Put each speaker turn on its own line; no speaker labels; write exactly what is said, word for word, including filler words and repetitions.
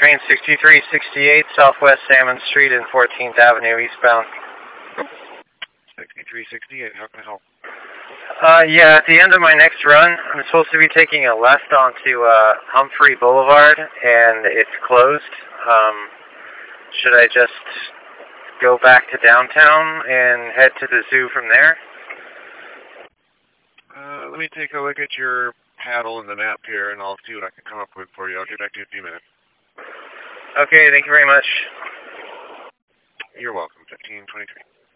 train sixty-three sixty-eight Southwest Salmon Street and fourteenth Avenue eastbound.
sixty-three sixty-eight, how can I help?
Uh, yeah, at the end of my next run, I'm supposed to be taking a left onto uh, Humphrey Boulevard, and it's closed. Um, should I just go back to downtown and head to the zoo from there?
Uh, let me take a look at your paddle in the map here, and I'll see what I can come up with for you. I'll get back to you in a few minutes.
Okay, thank you very much.
You're welcome. fifteen twenty-three.